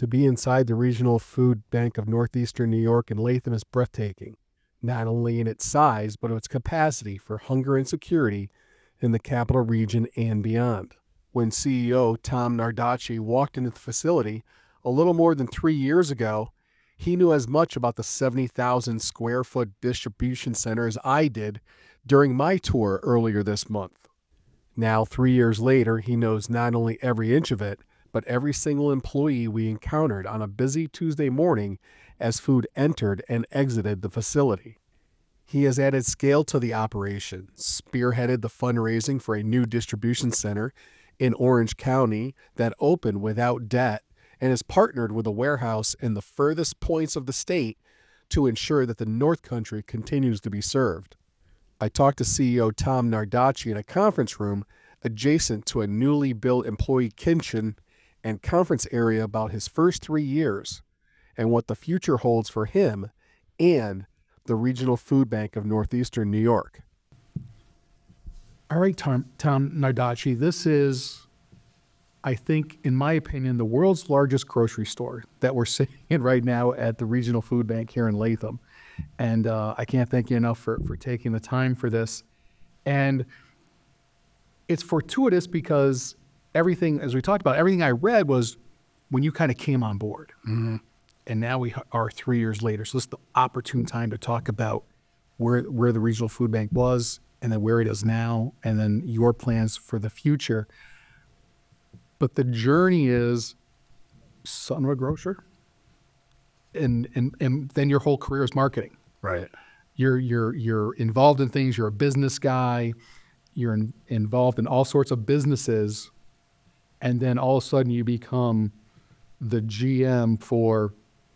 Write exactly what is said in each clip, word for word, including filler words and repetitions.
To be inside the Regional Food Bank of Northeastern New York in Latham is breathtaking, not only in its size, but its capacity for hunger and security in the capital region and beyond. When C E O Tom Nardacci walked into the facility a little more than three years ago, he knew as much about the seventy thousand square foot distribution center as I did during my tour earlier this month. Now, three years later, he knows not only every inch of it, but every single employee we encountered on a busy Tuesday morning as food entered and exited the facility. He has added scale to the operation, spearheaded the fundraising for a new distribution center in Orange County that opened without debt, and has partnered with a warehouse in the furthest points of the state to ensure that the North Country continues to be served. I talked to C E O Tom Nardacci in a conference room adjacent to a newly built employee kitchen and conference area about his first three years and what the future holds for him and the Regional Food Bank of Northeastern New York. All right, Tom, Tom Nardacci, this is, I think, in my opinion, the world's largest grocery store that we're sitting in right now at the Regional Food Bank here in Latham. And uh, I can't thank you enough for, for taking the time for this. And it's fortuitous because everything, as we talked about, everything I read was when you kind of came on board. Mm-hmm. And now we are three years later. So this is the opportune time to talk about where where the Regional Food Bank was and then where it is now and then your plans for the future. But the journey is son of a grocer, and and and then your whole career is marketing. Right. You're you're you're involved in things. You're a business guy. You're in, involved in all sorts of businesses, and then all of a sudden you become the G M for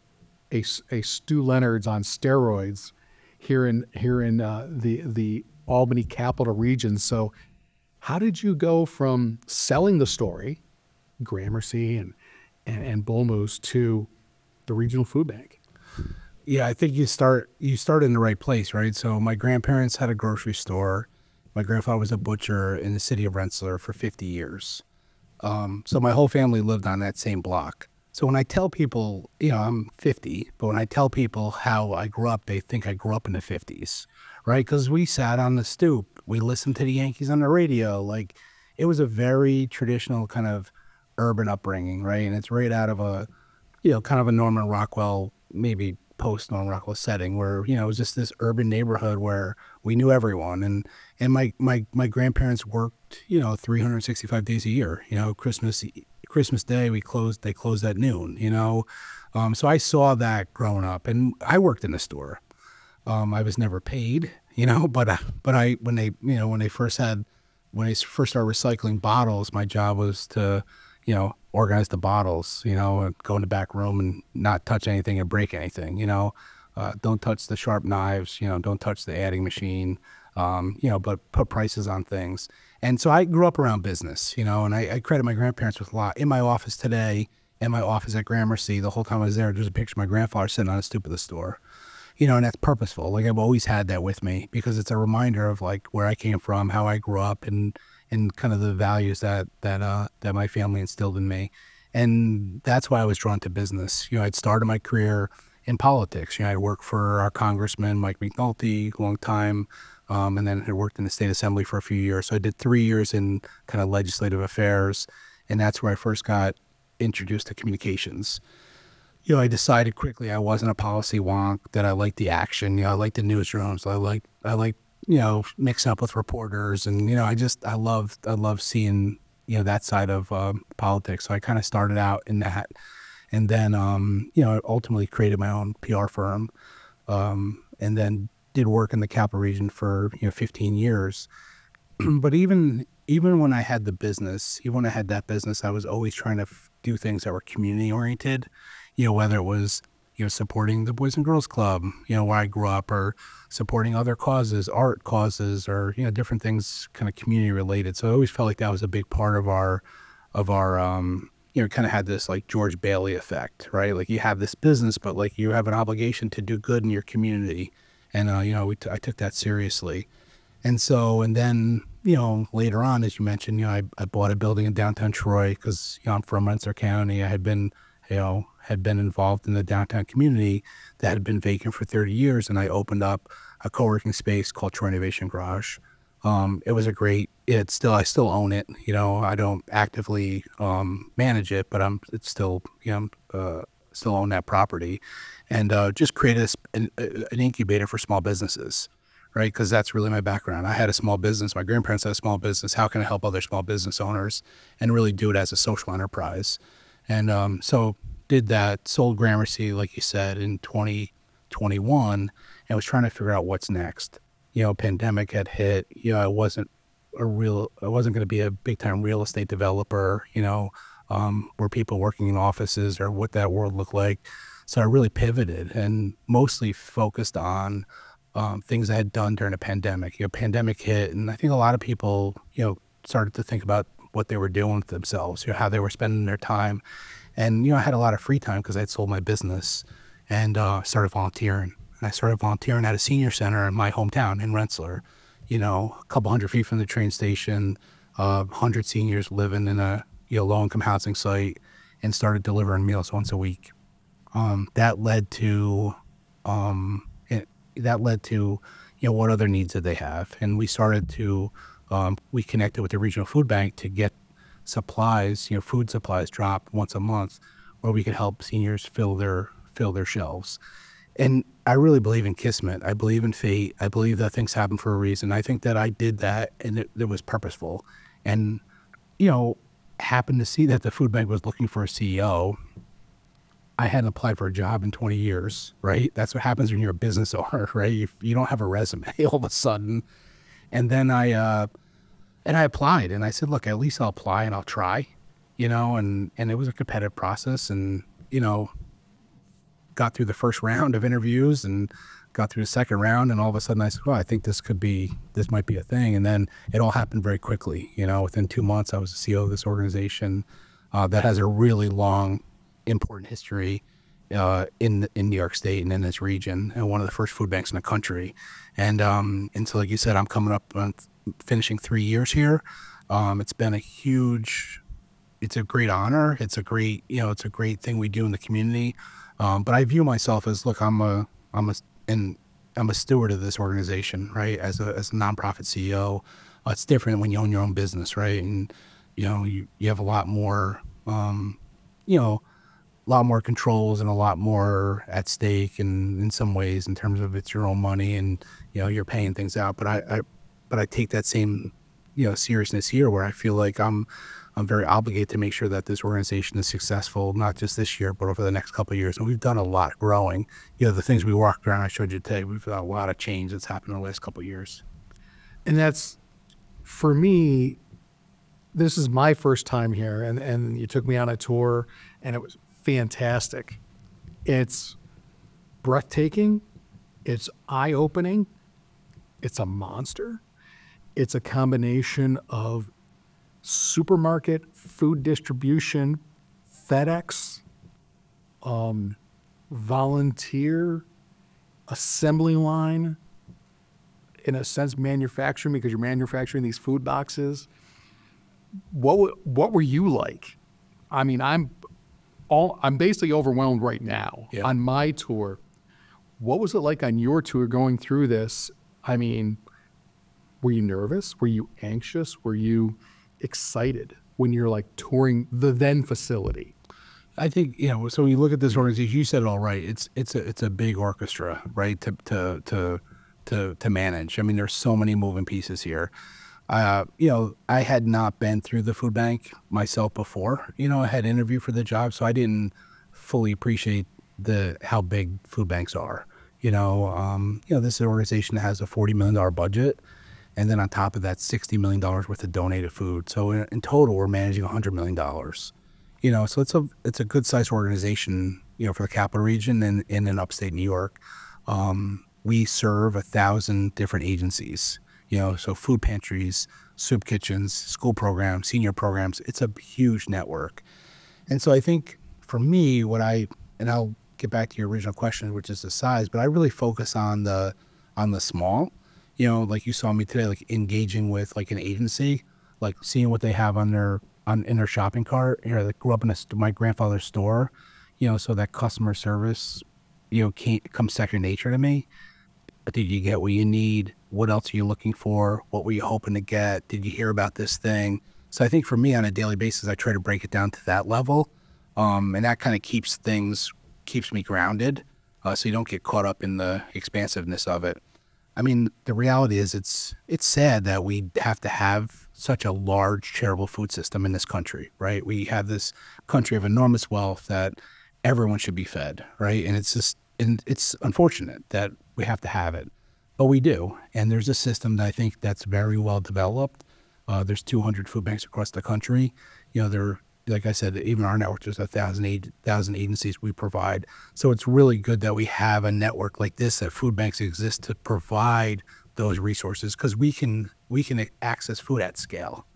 a, a Stu Leonard's on steroids here in here in uh, the the Albany capital region. So, how did you go from selling the story, Gramercy and and, and Bull Moose, to the Regional Food Bank? Yeah, I think you start you start in the right place, right? So my grandparents had a grocery store. My grandfather was a butcher in the city of Rensselaer for fifty years. Um, so my whole family lived on that same block. So when I tell people, you know, I'm fifty, but when I tell people how I grew up, they think I grew up in the fifties, right? Because we sat on the stoop. We listened to the Yankees on the radio. Like, it was a very traditional kind of urban upbringing, right? And it's right out of a, you know, kind of a Norman Rockwell, maybe post Norman Rockwell setting where, you know, it was just this urban neighborhood where we knew everyone. And, and my, my, my grandparents worked, you know, three hundred sixty-five days a year, you know, Christmas, Christmas Day, we closed, they closed at noon, you know? Um, so I saw that growing up, and I worked in the store. Um, I was never paid, you know, but, uh, but I, when they, you know, when they first had, when they first started recycling bottles, my job was to, you know, organize the bottles, you know, and go in the back room and not touch anything and break anything, you know, uh, don't touch the sharp knives, you know, don't touch the adding machine, um, you know, but put prices on things. And so I grew up around business, you know, and I, I credit my grandparents with a lot. In my office today, in my office at Gramercy, the whole time I was there, there's a picture of my grandfather sitting on the stoop of the store, you know, and that's purposeful. Like, I've always had that with me because it's a reminder of like where I came from, how I grew up, and and kind of the values that that uh, that my family instilled in me. And that's why I was drawn to business. You know, I'd started my career in politics. You know, I'd worked for our congressman, Mike McNulty, long time, um, and then had worked in the state assembly for a few years. So I did three years in kind of legislative affairs, and that's where I first got introduced to communications. You know, I decided quickly I wasn't a policy wonk, that I liked the action. You know, I liked the newsrooms. I liked, I liked, you know, mixing up with reporters. And, you know, I just, I love, I love seeing, you know, that side of um, politics. So I kind of started out in that. And then, um, you know, I ultimately created my own P R firm, um, and then did work in the capital region for, you know, fifteen years. But even, even when I had the business, even when I had that business, I was always trying to f- do things that were community oriented. You know, whether it was, you know, supporting the Boys and Girls Club, you know, where I grew up, or supporting other causes, art causes, or, you know, different things kind of community related. So I always felt like that was a big part of our, of our, um, you know, kind of had this like George Bailey effect, right? Like, you have this business, but like you have an obligation to do good in your community. And, uh, you know, we t- I took that seriously. And so, and then, you know, later on, as you mentioned, you know, I, I bought a building in downtown Troy because, you know, I'm from Rensselaer County. I had been you know, had been involved in the downtown community that had been vacant for thirty years. And I opened up a co-working space called Troy Innovation Garage. Um, it was a great, it's still, I still own it. You know, I don't actively um, manage it, but I'm, it's still, you know, uh, still own that property. And uh, just created a, sp- an, an incubator for small businesses, right? Because that's really my background. I had a small business. My grandparents had a small business. How can I help other small business owners and really do it as a social enterprise? And um, so did that, sold Gramercy, like you said, in twenty twenty-one, and was trying to figure out what's next. You know, pandemic had hit. You know, I wasn't a real, I wasn't going to be a big time real estate developer, you know, um, were people working in offices or what that world looked like. So I really pivoted and mostly focused on um, things I had done during the pandemic. You know, pandemic hit, and I think a lot of people, you know, started to think about what they were doing with themselves, you know, how they were spending their time. And, you know, I had a lot of free time because I had sold my business and uh, started volunteering. And I started volunteering at a senior center in my hometown in Rensselaer, you know, a couple hundred feet from the train station, uh, one hundred seniors living in a, you know, low-income housing site, and started delivering meals once a week. Um, that led to, um, it, that led to, you know, what other needs did they have? And we started to, um, we connected with the regional food bank to get supplies, you know, food supplies dropped once a month, where we could help seniors fill their fill their shelves. And I really believe in Kismet. I believe in fate. I believe that things happen for a reason. I think that I did that, and it, it was purposeful. And, you know, happened to see that the food bank was looking for a C E O. I hadn't applied for a job in twenty years, right? That's what happens when you're a business owner, right? You, you don't have a resume all of a sudden. And then I, uh, and I applied, and I said, look, at least I'll apply and I'll try, you know, and, and it was a competitive process, and, you know, got through the first round of interviews and got through the second round. And all of a sudden I said, well, I think this could be, this might be a thing. And then it all happened very quickly. You know, within two months, I was the C E O of this organization uh, that has a really long, important history uh, in in New York State and in this region, and one of the first food banks in the country. And um, and so, like you said, I'm coming up on finishing three years here. Um, it's been a huge, it's a great honor. It's a great, you know, it's a great thing we do in the community. Um, but I view myself as, look, I'm a, I'm a, and I'm a steward of this organization, right? As a, as a nonprofit C E O, uh, it's different when you own your own business, right? And, you know, you, you have a lot more, um, you know, a lot more controls and a lot more at stake, and in some ways in terms of it's your own money and, you know, you're paying things out. But I, I but I take that same, you know, seriousness here, where I feel like I'm, I'm very obligated to make sure that this organization is successful, not just this year, but over the next couple of years. And we've done a lot growing. You know, the things we walked around, I showed you today, we've done a lot of change that's happened in the last couple of years. And that's, for me, this is my first time here, and, and you took me on a tour, and it was fantastic. It's breathtaking. It's eye-opening. It's a monster. It's a combination of supermarket, food distribution, FedEx, um, volunteer, assembly line, in a sense, manufacturing, because you're manufacturing these food boxes. What w- what were you like? I mean, I'm all I'm basically overwhelmed right now Yeah. on my tour. What was it like on your tour going through this? I mean, were you nervous? Were you anxious? Were you excited when you're like touring the then facility? I think, you know, so when you look at this organization, you said it all right. It's it's a it's a big orchestra, right? To to to to to manage. I mean, there's so many moving pieces here. Uh, you know, I had not been through the food bank myself before. You know, I had interviewed for the job, so I didn't fully appreciate the how big food banks are. You know, um, you know, this organization has a forty million dollar budget, and then on top of that, sixty million dollars worth of donated food. So in, in total, we're managing one hundred million dollars. You know, so it's a it's a good sized organization, you know, for the capital region and in, in upstate New York. Um, we serve a thousand different agencies, you know, so food pantries, soup kitchens, school programs, senior programs. It's a huge network. And so I think for me, what I, and I'll get back to your original question, which is the size, but I really focus on the, on the small, you know, like you saw me today, like engaging with like an agency, like seeing what they have on their, on in their shopping cart. You know, I grew up in a, my grandfather's store. you know, so that customer service, you know, can't come second nature to me. Did you get what you need? What else are you looking for? What were you hoping to get? Did you hear about this thing? So I think for me on a daily basis, I try to break it down to that level. Um, and that kind of keeps things, keeps me grounded. Uh, so you don't get caught up in the expansiveness of it. I mean, the reality is it's, it's sad that we have to have such a large charitable food system in this country, right? We have this country of enormous wealth that everyone should be fed, right? And it's just, and it's unfortunate that we have to have it, but we do. And there's a system that I think that's very well developed. Uh, there's two hundred food banks across the country. You know, there, like I said, even our network, there's a thousand, eight thousand agencies we provide. So it's really good that we have a network like this, that food banks exist to provide those resources, because we can we can access food at scale.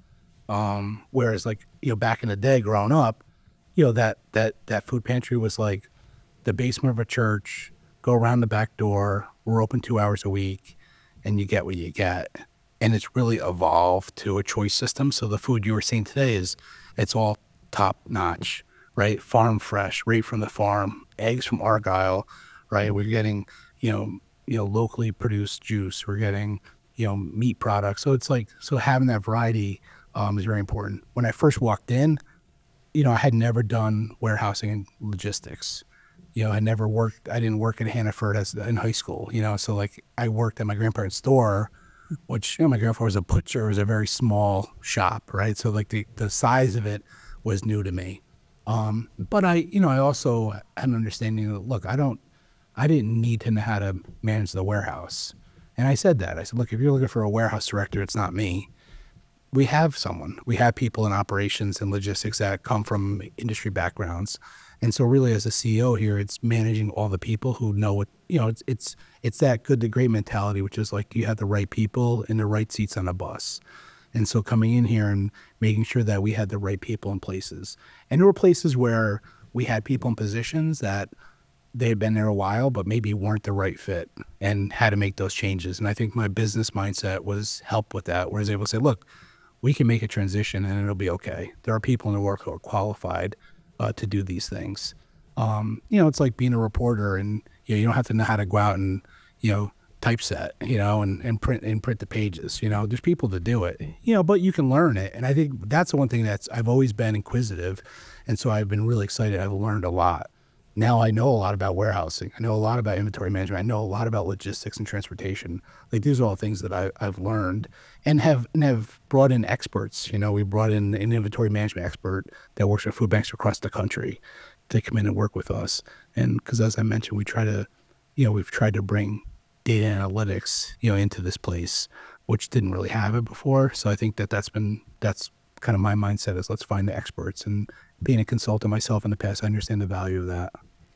Um, whereas, like, you know, back in the day, growing up, you know, that that that food pantry was like the basement of a church. Go around the back door. We're open two hours a week, and you get what you get. And it's really evolved to a choice system. So the food you were seeing today is, it's all top notch, right? Farm fresh, right from the farm. Eggs from Argyle, right? We're getting, you know, you know, locally produced juice. We're getting, you know, meat products. So it's like, so having that variety um, is very important. When I first walked in, you know, I had never done warehousing and logistics. You know, I never worked, I didn't work at Hannaford as in high school, you know, so like I worked at my grandparents' store, which, you know, my grandfather was a butcher. It was a very small shop, right? So like the, the size of it was new to me. Um, but I, you know, I also had an understanding that, look, I don't, I didn't need to know how to manage the warehouse. And I said that. I said, look, if you're looking for a warehouse director, it's not me. We have someone. We have people in operations and logistics that come from industry backgrounds. And so really as a C E O here, it's managing all the people who know what, you know, it's it's it's that good to great mentality, which is like you have the right people in the right seats on a bus. And so coming in here and making sure that we had the right people in places. And there were places where we had people in positions that they had been there a while, but maybe weren't the right fit, and had to make those changes. And I think my business mindset was helped with that, where I was able to say, look, we can make a transition and it'll be okay. There are people in the work who are qualified uh, to do these things. Um, you know, it's like being a reporter, and you know, you don't have to know how to go out and, you know, typeset, you know, and, and print and print the pages. You know, there's people to do it, you know, but you can learn it. And I think that's the one thing that's, I've always been inquisitive. And so I've been really excited. I've learned a lot. Now I know a lot about warehousing. I know a lot about inventory management. I know a lot about logistics and transportation. Like, these are all things that I, I've learned and have and have brought in experts. You know, we brought in an inventory management expert that works with food banks across the country to come in and work with us. And because, as I mentioned, we try to, you know, we've tried to bring data analytics, you know, into this place, which didn't really have it before. So I think that that's been, that's kind of my mindset, is let's find the experts. And being a consultant myself in the past, I understand the value of that.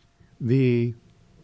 The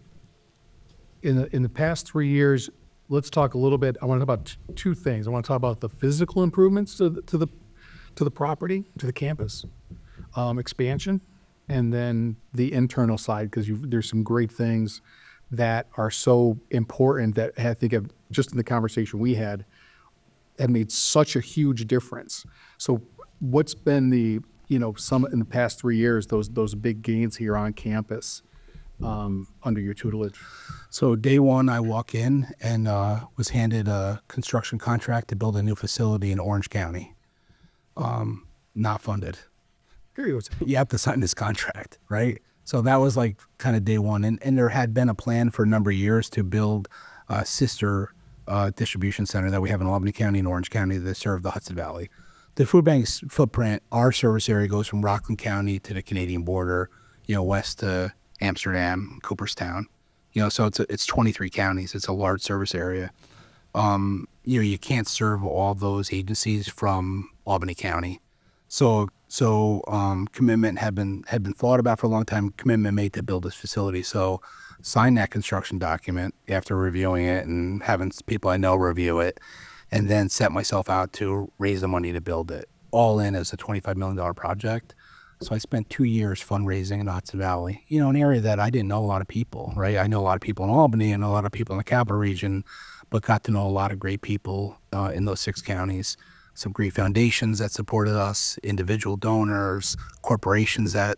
in the in the past three years, let's talk a little bit. I want to talk about t- two things. I want to talk about the physical improvements to the to the to the property, to the campus, um, expansion, and then the internal side, because there's some great things that are so important that I think of, just in the conversation we had, have made such a huge difference. So, what's been the, you know, some in the past three years, those those big gains here on campus um, under your tutelage? So day one, I walk in and uh, was handed a construction contract to build a new facility in Orange County. Um, not funded. You have to sign this contract, right? So that was like kind of day one. And, and there had been a plan for a number of years to build a sister uh, distribution center that we have in Albany County and Orange County that serve the Hudson Valley. The food bank's footprint, our service area goes from Rockland County to the Canadian border, you know, west to Amsterdam, Cooperstown. You know, so it's a, it's twenty-three counties. It's a large service area. Um, you know, you can't serve all those agencies from Albany County. So so um, commitment had been had been thought about for a long time. Commitment made to build this facility. So signed that construction document after reviewing it and having people I know review it, and then set myself out to raise the money to build it. All in as a twenty-five million dollars project. So I spent two years fundraising in Hudson Valley, you know, an area that I didn't know a lot of people, right? I know a lot of people in Albany and a lot of people in the capital region, but got to know a lot of great people uh, in those six counties. Some great foundations that supported us, individual donors, corporations that that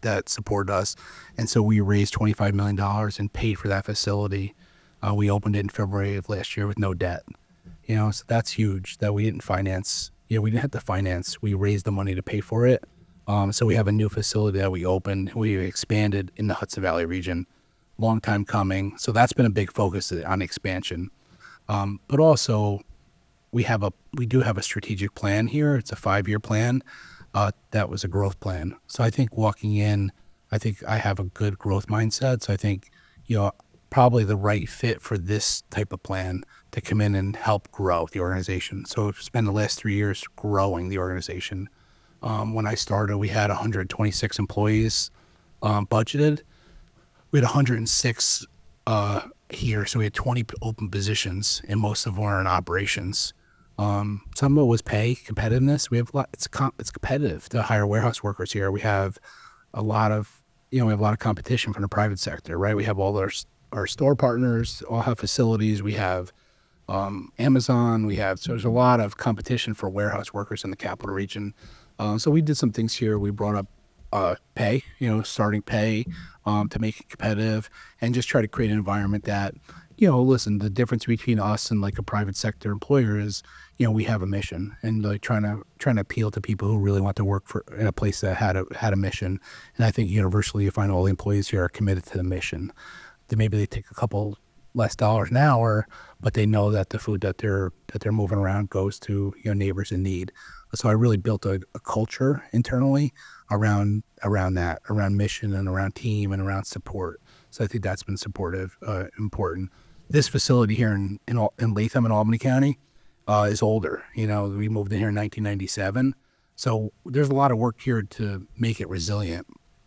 that supported us. And so we raised twenty-five million dollars and paid for that facility. Uh, we opened it in February of last year with no debt. You know, so that's huge that we didn't finance. You know, we didn't have to finance. We raised the money to pay for it. Um, so we have a new facility that we opened. We expanded in the Hudson Valley region. Long time coming. So that's been a big focus on expansion. Um, but also, we have a we do have a strategic plan here. It's a five-year plan. Uh, that was a growth plan. So I think walking in, I think I have a good growth mindset. So I think, you know, probably the right fit for this type of plan to come in and help grow the organization. So I've spent the last three years growing the organization. Um, when I started, we had one hundred twenty-six employees um, budgeted. We had one hundred six uh, here, so we had twenty open positions, and most of them are in operations. Um, some of it was pay, competitiveness. We have a lot, it's com- it's competitive to hire warehouse workers here. We have a lot of, you know, we have a lot of competition from the private sector, right? We have all our our store partners, all have facilities. We have um, Amazon. We have, so there's a lot of competition for warehouse workers in the capital region. Uh, so we did some things here. We brought up uh, pay, you know, starting pay um, to make it competitive and just try to create an environment that, you know, listen, the difference between us and like a private sector employer is, you know, we have a mission, and like trying to trying to appeal to people who really want to work for in a place that had a had a mission. And I think universally you find all the employees here are committed to the mission. That maybe they take a couple less dollars an hour, but they know that the food that they're that they're moving around goes to, you know, neighbors in need. So I really built a, a culture internally around around that, around mission and around team and around support. So I think that's been supportive, uh, important. This facility here in in, Al- in Latham and Albany County uh, is older. You know, we moved in here in nineteen ninety-seven. So there's a lot of work here to make it resilient.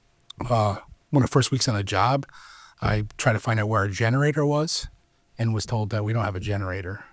Uh, one of the first weeks on the job, I tried to find out where our generator was and was told that we don't have a generator.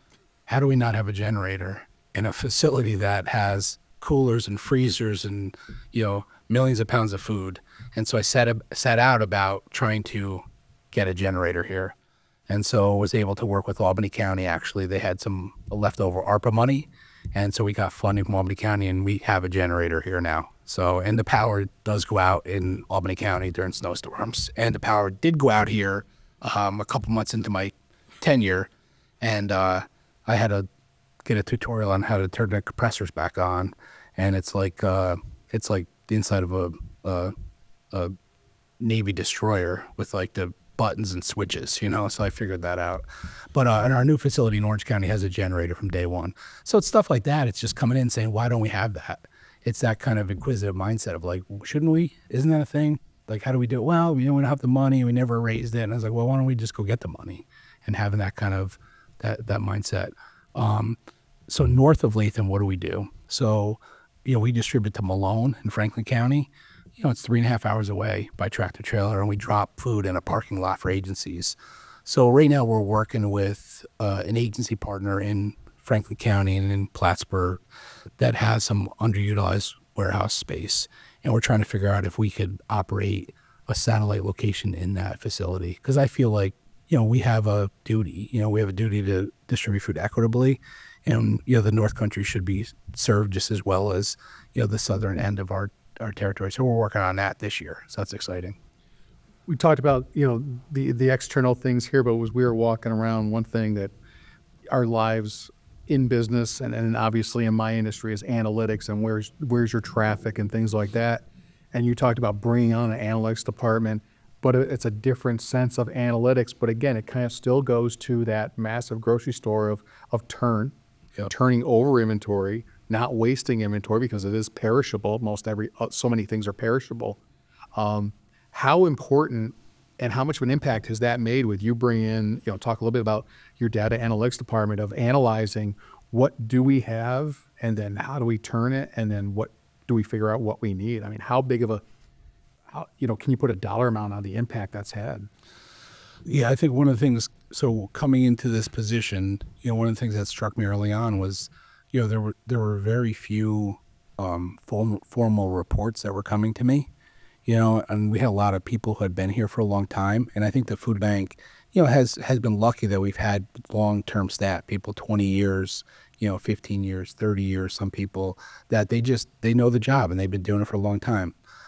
How do we not have a generator in a facility that has coolers and freezers and, you know, millions of pounds of food? And so I set, a, set out about trying to get a generator here. And so was able to work with Albany County. Actually, they had some leftover ARPA money. And so we got funding from Albany County, and we have a generator here now. So, and the power does go out in Albany County during snowstorms. And the power did go out here um, a couple months into my tenure. And uh, I had to get a tutorial on how to turn the compressors back on. And it's like, uh, it's like the inside of a, a, a Navy destroyer with like the buttons and switches, you know, so I figured that out. But uh, and our new facility in Orange County has a generator from day one. So it's stuff like that. It's just coming in saying, why don't we have that? It's that kind of inquisitive mindset of like, shouldn't we? Isn't that a thing? Like, how do we do it? Well, you know, we don't have the money. We never raised it. And I was like, well, why don't we just go get the money? And having that kind of, that, that mindset. Um, so north of Latham, what do we do? So, you know, we distribute to Malone in Franklin County. You know, it's three and a half hours away by tractor trailer, and we drop food in a parking lot for agencies. So right now we're working with uh, an agency partner in Franklin County and in Plattsburgh that has some underutilized warehouse space. And we're trying to figure out if we could operate a satellite location in that facility. Because I feel like, you know, we have a duty, you know, we have a duty to distribute food equitably. And, you know, the North Country should be served just as well as, you know, the southern end of our our territory. So we're working on that this year. So that's exciting. We talked about, you know, the, the external things here, but as we were walking around, one thing that our lives in business and, and obviously in my industry is analytics and where's, where's your traffic and things like that. And you talked about bringing on an analytics department, but it's a different sense of analytics. But again, it kind of still goes to that massive grocery store of, of turn, Yep. turning over inventory, not wasting inventory because it is perishable. Most every, uh, so many things are perishable. Um, how important and how much of an impact has that made with you bringing in, you know, talk a little bit about your data analytics department of analyzing what do we have and then how do we turn it and then what do we figure out what we need? I mean, how big of a, how, you know, can you put a dollar amount on the impact that's had? Yeah, I think one of the things, so coming into this position, you know, one of the things that struck me early on was, you know, there were there were very few um, form, formal reports that were coming to me, you know, and we had a lot of people who had been here for a long time. And I think the food bank, you know, has, has been lucky that we've had long-term staff, people twenty years, you know, fifteen years, thirty years, some people that they just, they know the job and they've been doing it for a long time.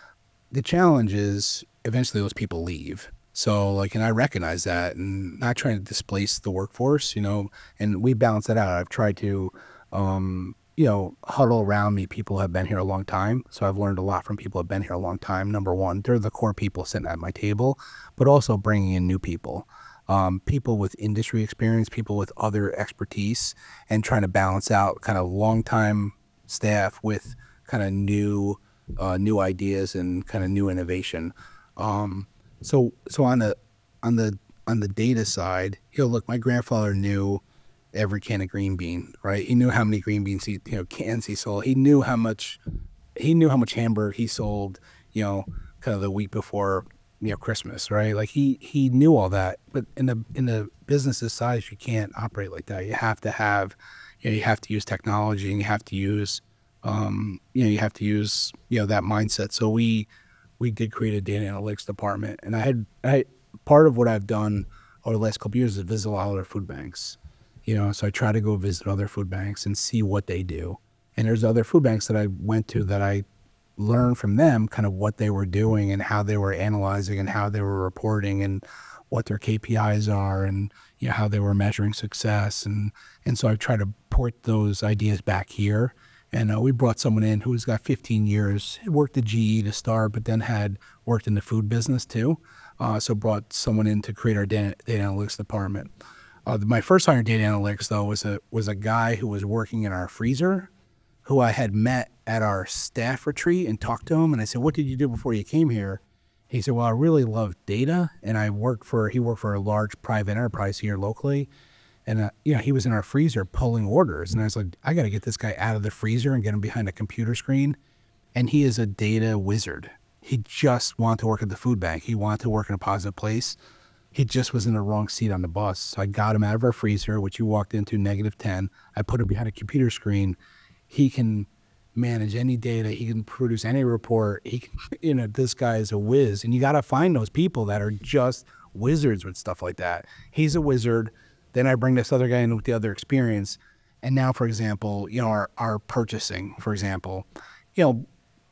the challenge is eventually those people leave. So like, and I recognize that, and not trying to displace the workforce, you know, and we balance that out. I've tried to, um, you know, huddle around me people who have been here a long time. So I've learned a lot from people who have been here a long time. Number one, they're the core people sitting at my table, but also bringing in new people, um, people with industry experience, people with other expertise, and trying to balance out kind of long time staff with kind of new, uh, new ideas and kind of new innovation. Um, so, so on the, on the, on the data side, you know, look, my grandfather knew every can of green bean, right? He knew how many green beans he, you know, cans he sold. He knew how much, he knew how much hamburger he sold, you know, kind of the week before, you know, Christmas, right? Like he, he knew all that, but in the, in the business this size, you can't operate like that. You have to have, you know, you have to use technology, and you have to use, um, you know, you have to use, you know, that mindset. So we, we did create a data analytics department, and I had, I, part of what I've done over the last couple of years is visit a lot of their food banks, you know, so I try to go visit other food banks and see what they do. And there's other food banks that I went to that I learned from them kind of what they were doing and how they were analyzing and how they were reporting and what their K P Is are, and, you know, how they were measuring success. And, and so I try to port those ideas back here. And uh, we brought someone in who's got fifteen years, worked at G E to start, but then had worked in the food business too. Uh, so brought someone in to create our data, data analytics department. Uh, my first hire in data analytics, though, was a was a guy who was working in our freezer, who I had met at our staff retreat and talked to him. And I said, "What did you do before you came here?" He said, "Well, I really love data, and I worked for." He worked for a large private enterprise here locally. And, uh, you know, he was in our freezer pulling orders. And I was like, I got to get this guy out of the freezer and get him behind a computer screen. And he is a data wizard. He just wanted to work at the food bank. He wanted to work in a positive place. He just was in the wrong seat on the bus. So I got him out of our freezer, which you walked into negative ten. I put him behind a computer screen. He can manage any data. He can produce any report. He can, you know, this guy is a whiz. And you got to find those people that are just wizards with stuff like that. He's a wizard. Then I bring this other guy in with the other experience. And now, for example, you know, our, our purchasing, for example, you know,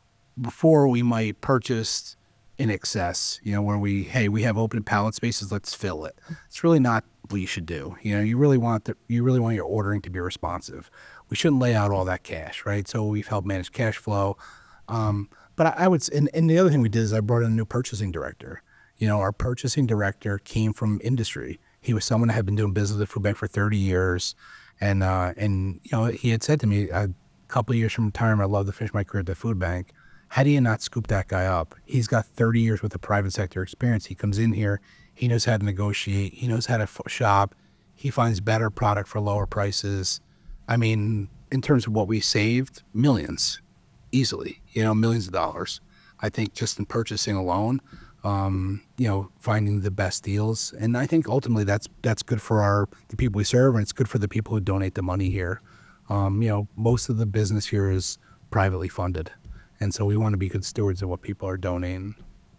before we might purchase in excess, you know, where we, hey, we have open pallet spaces, let's fill it. It's really not what you should do. You know, you really want the, you really want your ordering to be responsive. We shouldn't lay out all that cash, right? So we've helped manage cash flow. Um, but I, I would, and, and the other thing we did is I brought in a new purchasing director. You know, our purchasing director came from industry. He was someone that had been doing business at Food Bank for thirty years. And, uh, and you know, he had said to me a couple of years from retirement, I'd love to finish my career at the food bank. How do you not scoop that guy up? He's got thirty years with the private sector experience. He comes in here, he knows how to negotiate, he knows how to f- shop, he finds better product for lower prices. I mean, in terms of what we saved, millions, easily, you know, millions of dollars. I think just in purchasing alone, um, you know, finding the best deals. And I think ultimately that's that's good for our the people we serve, and it's good for the people who donate the money here. Um, you know, most of the business here is privately funded. And so we want to be good stewards of what people are donating.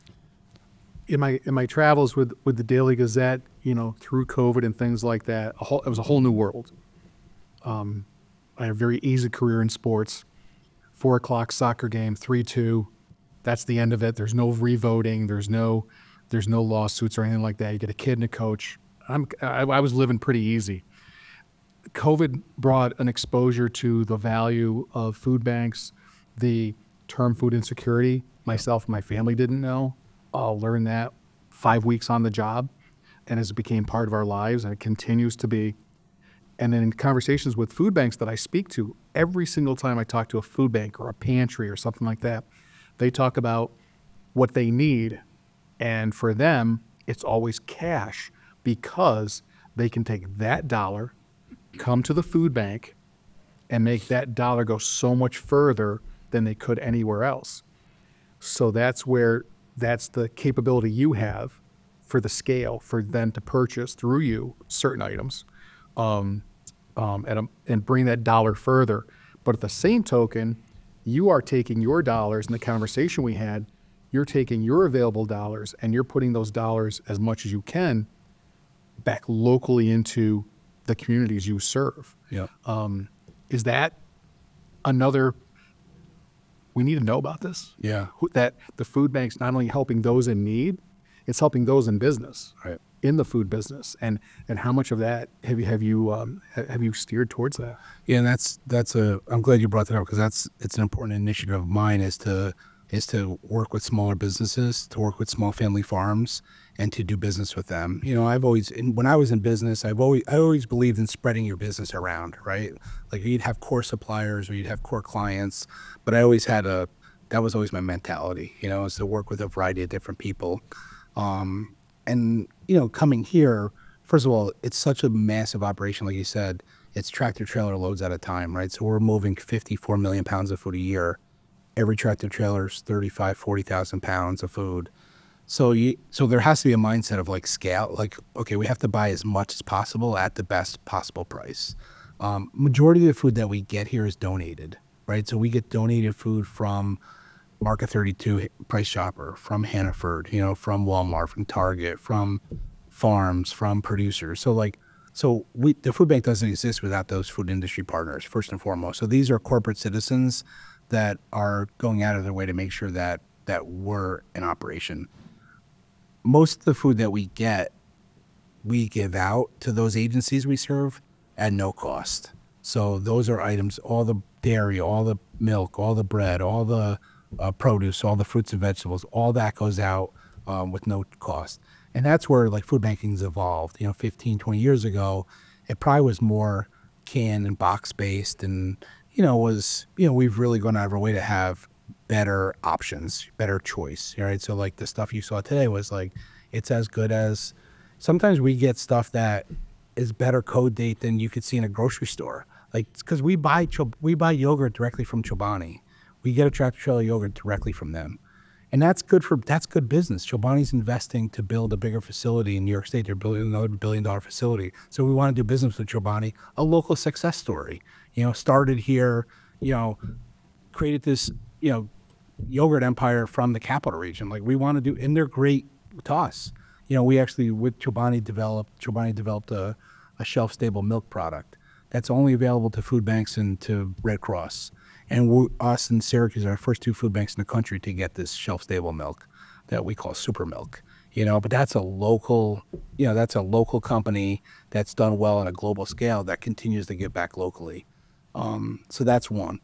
In my in my travels with, with the Daily Gazette, you know, through COVID and things like that, a whole, it was a whole new world. Um, I had a very easy career in sports. Four o'clock soccer game, three two. That's the end of it. There's no revoting. There's no there's no lawsuits or anything like that. You get a kid and a coach. I'm I, I was living pretty easy. COVID brought an exposure to the value of food banks, the term food insecurity. Myself and my family didn't know. I'll learn that five weeks on the job, and as it became part of our lives, and it continues to be. And then in conversations with food banks that I speak to, every single time I talk to a food bank or a pantry or something like that, they talk about what they need. And for them, it's always cash, because they can take that dollar, come to the food bank, and make that dollar go so much further than they could anywhere else. So that's where, that's the capability you have for the scale for them to purchase through you certain items, um, um, and, um, and bring that dollar further. But at the same token, you are taking your dollars, in the conversation we had, you're taking your available dollars and you're putting those dollars as much as you can back locally into the communities you serve. Yeah. Um, is that another we need to know about this. Yeah. Who- That the food bank's not only helping those in need, it's helping those in business, Right. in the food business. And and how much of that have you have you um, ha- have you steered towards that? Yeah, and that's that's a. I'm glad you brought that up because that's it's an important initiative of mine is to is to work with smaller businesses, to work with small family farms, and to do business with them. You know, I've always in, when I was in business, I've always I always believed in spreading your business around, right? Like you'd have core suppliers or you'd have core clients, but I always had a that was always my mentality. You know, is to work with a variety of different people. Um, and you know, coming here, first of all, it's such a massive operation, like you said. It's tractor trailer loads at a time, right? So we're moving fifty-four million pounds of food a year. Every tractor trailer is thirty-five, forty thousand pounds of food. So you, so there has to be a mindset of like scale, like, okay, we have to buy as much as possible at the best possible price. Um, majority of the food that we get here is donated, right? So we get donated food from Market thirty-two, Price Chopper, from Hannaford, you know, from Walmart, from Target, from farms, from producers. So like, so we, the food bank doesn't exist without those food industry partners, first and foremost. So these are corporate citizens that are going out of their way to make sure that that we're in operation. Most of the food that we get, we give out to those agencies we serve at no cost. So those are items, all the dairy, all the milk, all the bread, all the uh, produce, all the fruits and vegetables, all that goes out um, with no cost. And that's where like food banking's evolved. You know, fifteen, twenty years ago, it probably was more can and box based and, you know, was, you know, we've really gone out of our way to have better options, better choice, right? So like the stuff you saw today was like, it's as good as, sometimes we get stuff that is better code date than you could see in a grocery store. Like, because we buy Cho- we buy yogurt directly from Chobani. We get a tractor trailer yogurt directly from them. And that's good for, that's good business. Chobani's investing to build a bigger facility in New York State. They're building another billion dollar facility. So we want to do business with Chobani, a local success story. You know, started here, you know, created this, you know, yogurt empire from the capital region. Like we want to do, and they're great to us. You know, we actually, with Chobani developed, Chobani developed a, a shelf stable milk product that's only available to food banks and to Red Cross. And we, us and Syracuse are our first two food banks in the country to get this shelf-stable milk that we call super milk. You know, but that's a local, you know, that's a local company that's done well on a global scale that continues to give back locally. Um, so that's one.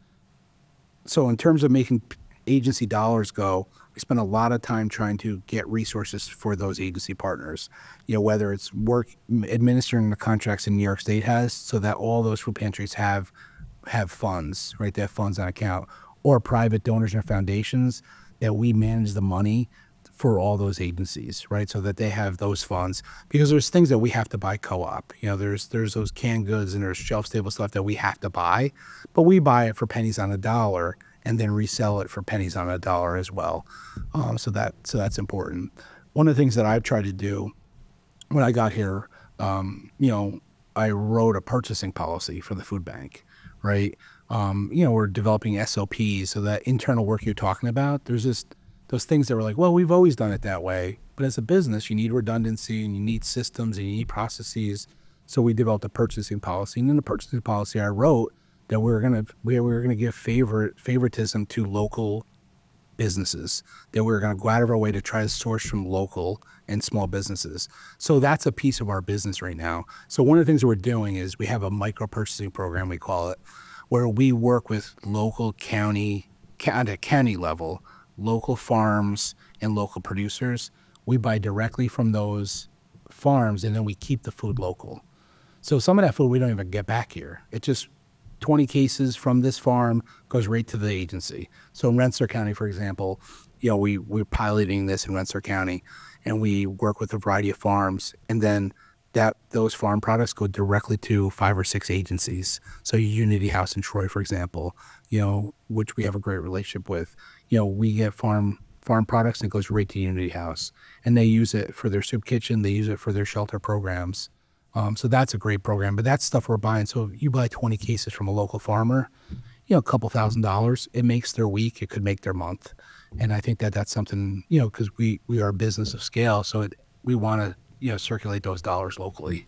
So in terms of making agency dollars go, we spend a lot of time trying to get resources for those agency partners. You know, whether it's work administering the contracts in New York State has, so that all those food pantries have have funds, right? They have funds on account, or private donors and foundations that we manage the money for all those agencies, right? So that they have those funds, because there's things that we have to buy co-op. You know, there's there's those canned goods and there's shelf stable stuff that we have to buy, but we buy it for pennies on a dollar and then resell it for pennies on a dollar as well. Um, so that so that's important. One of the things that I've tried to do when I got here, um, you know, I wrote a purchasing policy for the food bank. Right. Um, you know, we're developing S O Ps. So that internal work you're talking about, there's just those things that were like, well, we've always done it that way. But as a business, you need redundancy and you need systems and you need processes. So we developed a purchasing policy. And in the purchasing policy, I wrote that we were going to we were going to give favor, favoritism to local businesses, that we were going to go out of our way to try to source from local and small businesses. So that's a piece of our business right now. So one of the things that we're doing is we have a micro purchasing program, we call it, where we work with local county, at a county level, local farms and local producers. We buy directly from those farms and then we keep the food local. So some of that food we don't even get back here. It just twenty cases from this farm goes right to the agency. So in Rensselaer County, for example, you know, we, we're piloting this in Rensselaer County and we work with a variety of farms, and then that those farm products go directly to five or six agencies. So Unity House in Troy, for example, you know, which we have a great relationship with, you know, we get farm farm products and it goes right to Unity House, and they use it for their soup kitchen. They use it for their shelter programs. Um, so that's a great program, but that's stuff we're buying. So if you buy twenty cases from a local farmer, you know, a couple thousand dollars, it makes their week. It could make their month. And I think that that's something, you know, because we, we are a business of scale. So it, we want to, you know, circulate those dollars locally.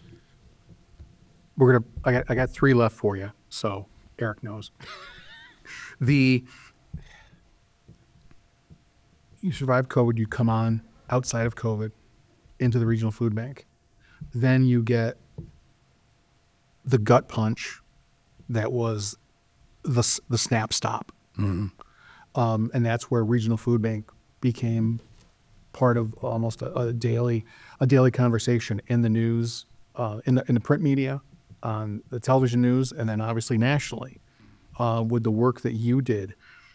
We're gonna. I got. I got three left for you. So Eric knows. the you survive COVID, you come on outside of COVID into the regional food bank. Then you get the gut punch that was the s- the SNAP stop. Um, and that's where regional food bank became part of almost a, a daily a daily conversation in the news, uh, in the in the print media, on the television news, and then obviously nationally, uh, with the work that you did.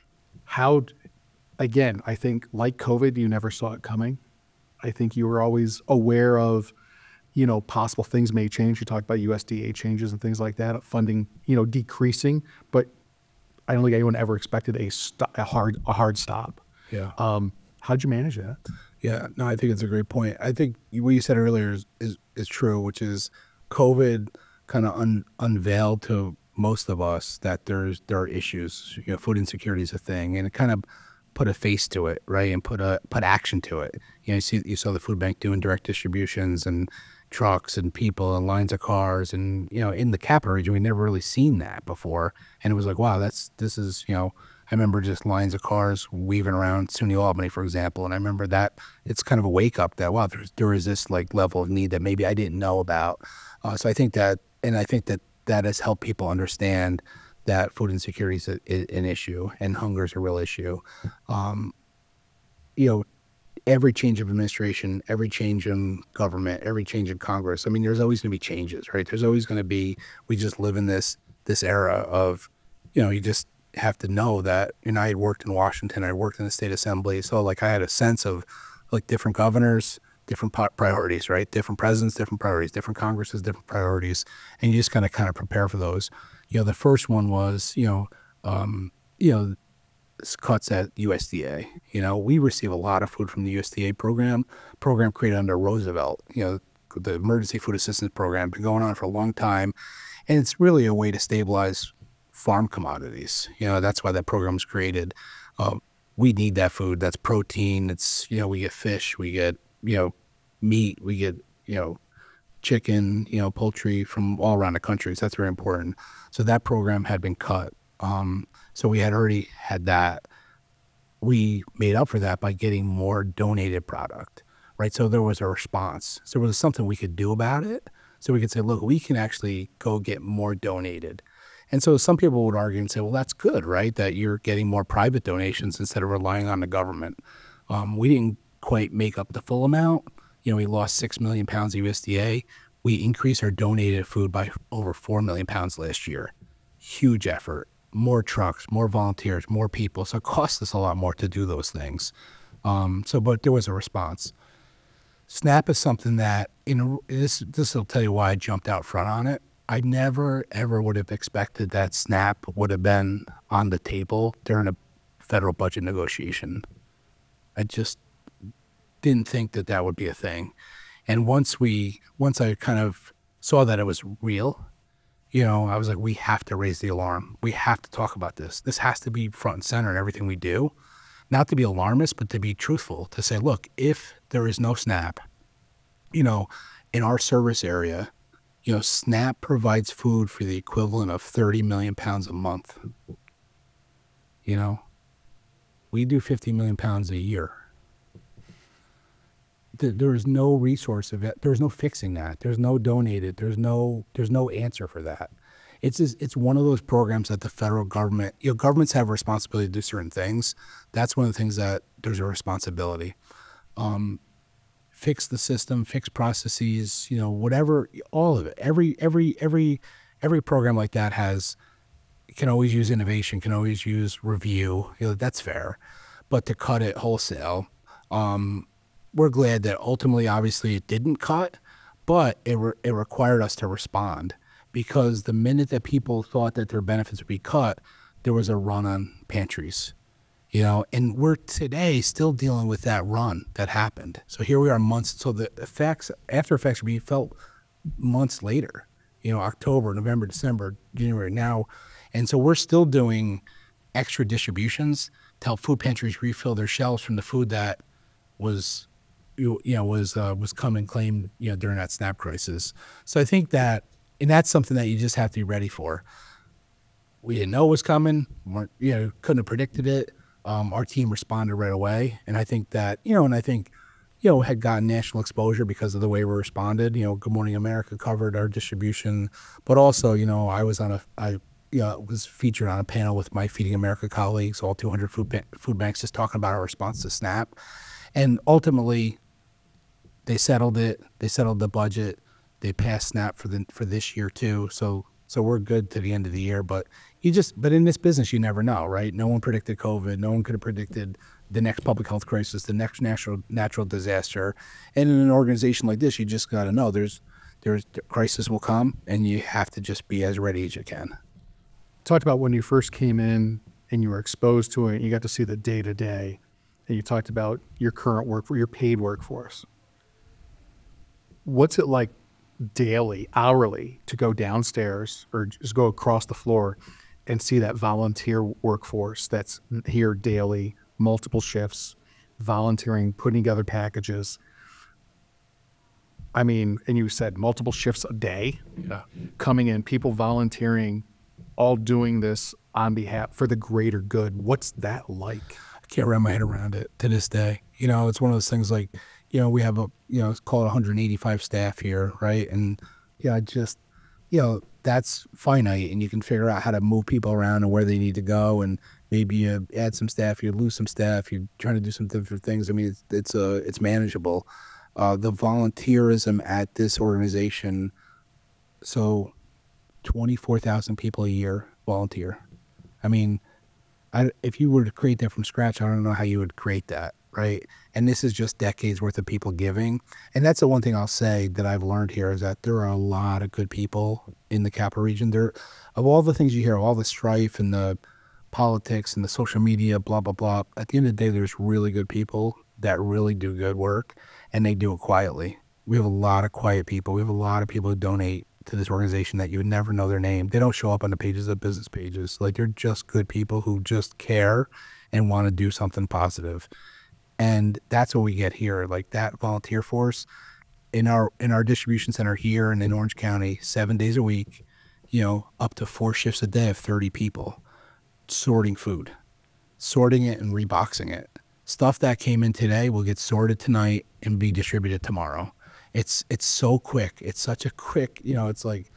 How, d- again, I think like COVID, you never saw it coming. I think you were always aware of, you know, possible things may change. You talked about U S D A changes and things like that, funding, you know, decreasing, but I don't think anyone ever expected a st- a hard a hard stop. Yeah. Um, how'd you manage that? Yeah, no, I think it's a great point. I think what you said earlier is is, is true, which is COVID kind of un, unveiled to most of us that there's there are issues. You know, food insecurity is a thing, and it kind of put a face to it, right, and put a put action to it. You know, you see, you saw the food bank doing direct distributions and trucks and people and lines of cars, and you know, in the capital region, we never really seen that before, and it was like, wow, that's this is you know. I remember just lines of cars weaving around SUNY Albany, for example, and I remember that it's kind of a wake up that wow, there's there is this like level of need that maybe I didn't know about. Uh, so I think that, and I think that that has helped people understand that food insecurity is a, is an issue and hunger is a real issue. Um, you know, every change of administration, every change in government, every change in Congress. I mean, there's always going to be changes, right? There's always going to be. We just live in this this era of, you know, you just have to know that. You know, I had worked in Washington, I worked in the state assembly, so like I had a sense of like different governors, different po- priorities, right? Different presidents, different priorities, different Congresses, different priorities, and you just kind of kind of prepare for those. You know, the first one was, you know, um, you know. Cuts at U S D A. You know, we receive a lot of food from the U S D A program, program created under Roosevelt. You know, the Emergency Food Assistance Program, been going on for a long time, and it's really a way to stabilize farm commodities. You know, that's why that program was created. Um, we need that food. That's protein. It's, you know, we get fish, we get, you know, meat, we get, you know, chicken, you know, poultry from all around the country. So that's very important. So that program had been cut. Um, so we had already had that. We made up for that by getting more donated product, right? So there was a response. So there was something we could do about it. So we could say, look, we can actually go get more donated. And so some people would argue and say, well, that's good, right? That you're getting more private donations instead of relying on the government. Um, we didn't quite make up the full amount. You know, we lost six million pounds of U S D A. We increased our donated food by over four million pounds last year. Huge effort. More trucks, more volunteers, more people. So it cost us a lot more to do those things. Um, so, but there was a response. SNAP is something that, you know, this this will tell you why I jumped out front on it. I never ever would have expected that SNAP would have been on the table during a federal budget negotiation. I just didn't think that that would be a thing. And once we, once I kind of saw that it was real, you know, I was like, we have to raise the alarm. We have to talk about this. This has to be front and center in everything we do. Not to be alarmist, but to be truthful, to say, look, if there is no SNAP, you know, in our service area, you know, SNAP provides food for the equivalent of thirty million pounds a month. You know, we do fifty million pounds a year. There is no resource of it. There's no fixing that. There's no donated. There's no there's no answer for that. It's just, it's one of those programs that the federal government, you know, governments have a responsibility to do certain things. That's one of the things that there's a responsibility. Um, fix the system, fix processes, you know, whatever, all of it. Every every every every program like that has can always use innovation, can always use review. You know, that's fair. But to cut it wholesale, um, we're glad that ultimately, obviously, it didn't cut, but it re- it required us to respond, because the minute that people thought that their benefits would be cut, there was a run on pantries, you know, and we're today still dealing with that run that happened. So here we are months. So the effects, after effects, we felt months later, you know, October, November, December, January now. And so we're still doing extra distributions to help food pantries refill their shelves from the food that was, you know, was uh, was come and claimed, you know, during that SNAP crisis. So I think that, and that's something that you just have to be ready for. We didn't know it was coming. Weren't, you know, couldn't have predicted it. Um, our team responded right away, and I think that you know, and I think you know had gotten national exposure because of the way we responded. You know, Good Morning America covered our distribution, but also you know I was on a I you know, was featured on a panel with my Feeding America colleagues, all two hundred food ba- food banks, just talking about our response to SNAP, and ultimately they settled it. They settled the budget. They passed SNAP for the for this year too. So so we're good to the end of the year. But you just but in this business you never know, right? No one predicted COVID. No one could have predicted the next public health crisis, the next natural natural disaster. And in an organization like this, you just got to know there's there's crisis will come, and you have to just be as ready as you can. Talked about when you first came in and you were exposed to it, and you got to see the day to day, and you talked about your current work for your paid workforce. What's it like daily, hourly, to go downstairs or just go across the floor and see that volunteer workforce that's here daily, multiple shifts, volunteering, putting together packages? I mean, and you said multiple shifts a day Yeah. coming in, people volunteering, all doing this on behalf for the greater good. What's that like? I can't wrap my head around it to this day. You know, it's one of those things like, you know, we have a, you know, it's called one hundred eighty-five staff here, right? And yeah, just, you know, that's finite, and you can figure out how to move people around and where they need to go, and maybe you add some staff, you lose some staff, you're trying to do some different things. I mean, it's it's uh, it's manageable. Uh, the volunteerism at this organization, so twenty-four thousand people a year volunteer. I mean, I, if you were to create that from scratch, I don't know how you would create that, right? And this is just decades worth of people giving. And that's the one thing I'll say that I've learned here is that there are a lot of good people in the Capital Region. There, of all the things you hear, all the strife and the politics and the social media, blah, blah, blah, at the end of the day, there's really good people that really do good work, and they do it quietly. We have a lot of quiet people. We have a lot of people who donate to this organization that you would never know their name. They don't show up on the pages of business pages. Like, they're just good people who just care and want to do something positive. And that's what we get here. Like, that volunteer force in our in our distribution center here and in Orange County, seven days a week, you know, up to four shifts a day of thirty people sorting food, sorting it and reboxing it. Stuff that came in today will get sorted tonight and be distributed tomorrow. It's it's so quick. It's such a quick, you know, it's like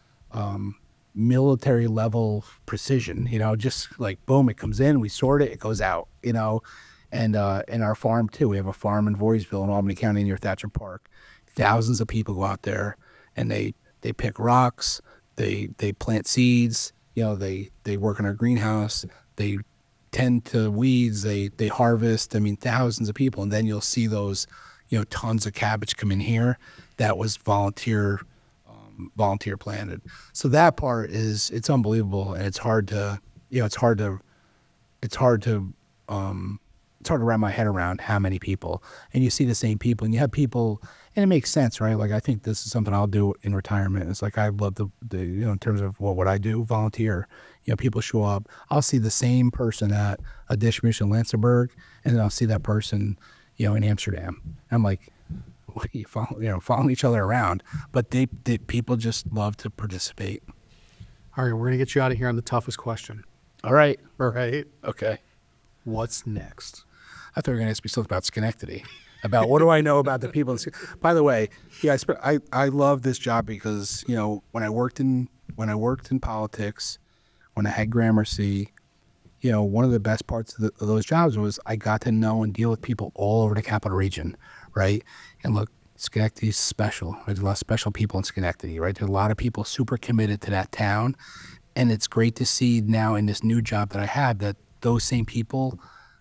um, military level precision, you know, just like boom, it comes in, we sort it, it goes out, you know. And uh, in our farm too, we have a farm in Voorheesville in Albany County near Thatcher Park. Thousands of people go out there and they they pick rocks, they they plant seeds, you know, they they work in our greenhouse, they tend to weeds, they they harvest. I mean, thousands of people, and then you'll see those, you know, tons of cabbage come in here. That was volunteer, um, volunteer planted. So that part is it's unbelievable, and it's hard to, you know, it's hard to, it's hard to, um, it's hard to wrap my head around how many people. And you see the same people, and you have people, and it makes sense, right? Like, I think this is something I'll do in retirement. It's like I love the, the you know, in terms of what would I do, volunteer. You know, people show up. I'll see the same person at a distribution in Lansenburg, and then I'll see that person, you know, in Amsterdam. I'm like, what are you follow, you know, following each other around? But they, they, people just love to participate. All right, we're going to get you out of here on the toughest question. All right. All right. Okay. What's next? I thought you were going to ask me something about Schenectady. About what do I know about the people in Schenectady? By the way, yeah, I, sp- I I love this job because, you know, when I worked in when I worked in politics, when I had Gramercy, you know, one of the best parts of, the, of those jobs was I got to know and deal with people all over the Capital Region, right? And look, Schenectady's special. There's a lot of special people in Schenectady, right? There's a lot of people super committed to that town, and it's great to see now in this new job that I have that those same people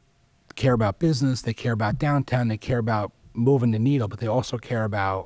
care about business, they care about downtown, they care about moving the needle, but they also care about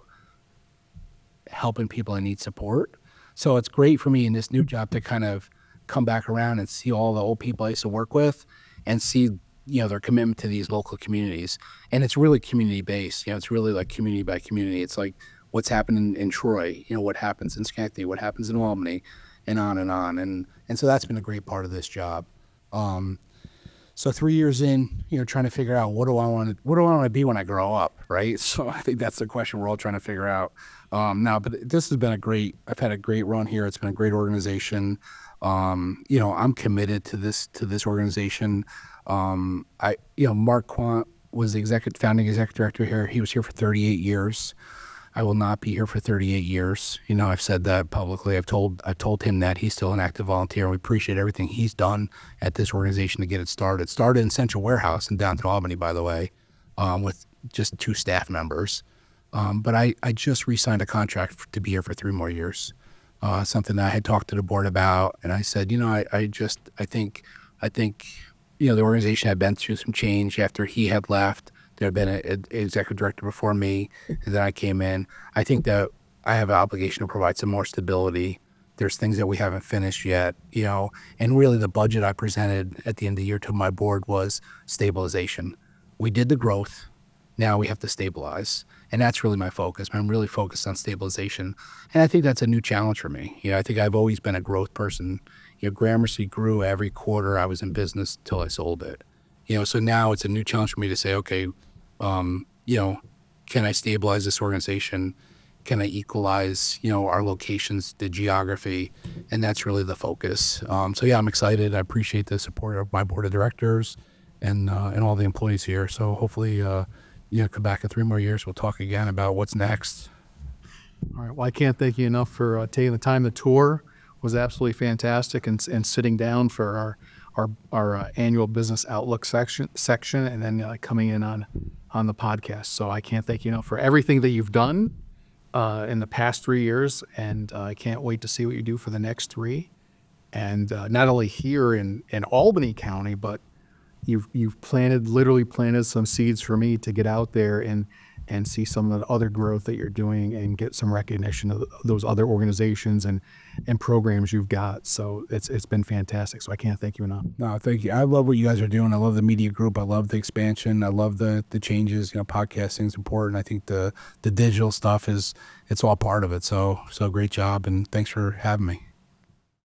helping people that need support. So it's great for me in this new job to kind of come back around and see all the old people I used to work with and see, you know, their commitment to these local communities. And it's really community based. You know, it's really like community by community. It's like what's happening in Troy, you know, what happens in Schenectady, what happens in Albany, and on and on. And and so that's been a great part of this job. Um, So three years in, you know, trying to figure out what do I want to, what do I want to be when I grow up, right? So I think that's the question we're all trying to figure out um, now. But this has been a great. I've had a great run here. It's been a great organization. Um, you know, I'm committed to this to this organization. Um, I, you know, Mark Quant was the executive founding executive director here. He was here for thirty-eight years. I will not be here for thirty-eight years. You know, I've said that publicly. I've told I've told him that he's still an active volunteer, and we appreciate everything he's done at this organization to get it started. It started in Central Warehouse in downtown Albany, by the way, um, with just two staff members. Um, but I, I just re-signed a contract to be here for three more years. Uh, something that I had talked to the board about, and I said, you know, I, I just I think I think you know the organization had been through some change after he had left. There had been an executive director before me, and then I came in. I think that I have an obligation to provide some more stability. There's things that we haven't finished yet, you know, and really the budget I presented at the end of the year to my board was stabilization. We did the growth. Now we have to stabilize. And that's really my focus. I'm really focused on stabilization. And I think that's a new challenge for me. You know, I think I've always been a growth person. You know, Gramercy grew every quarter I was in business till I sold it. You know, so now it's a new challenge for me to say, okay, um, you know, can I stabilize this organization? Can I equalize, you know, our locations, the geography? And that's really the focus. Um, so yeah, I'm excited. I appreciate the support of my board of directors and uh, and all the employees here. So hopefully, uh, you know, come back in three more years, we'll talk again about what's next. All right. Well, I can't thank you enough for uh, taking the time. The tour was absolutely fantastic, and and sitting down for our our our uh, annual business outlook section section, and then uh, coming in on on the podcast. So I can't thank you enough for everything that you've done uh, in the past three years, and uh, I can't wait to see what you do for the next three. And uh, not only here in in Albany County, but you've you've planted literally planted some seeds for me to get out there and and see some of the other growth that you're doing and get some recognition of those other organizations and, and programs you've got. So it's it's been fantastic. So I can't thank you enough. No, thank you. I love what you guys are doing. I love the media group. I love the expansion. I love the the changes. You know, podcasting is important. I think the the digital stuff is it's all part of it. So so great job, and thanks for having me.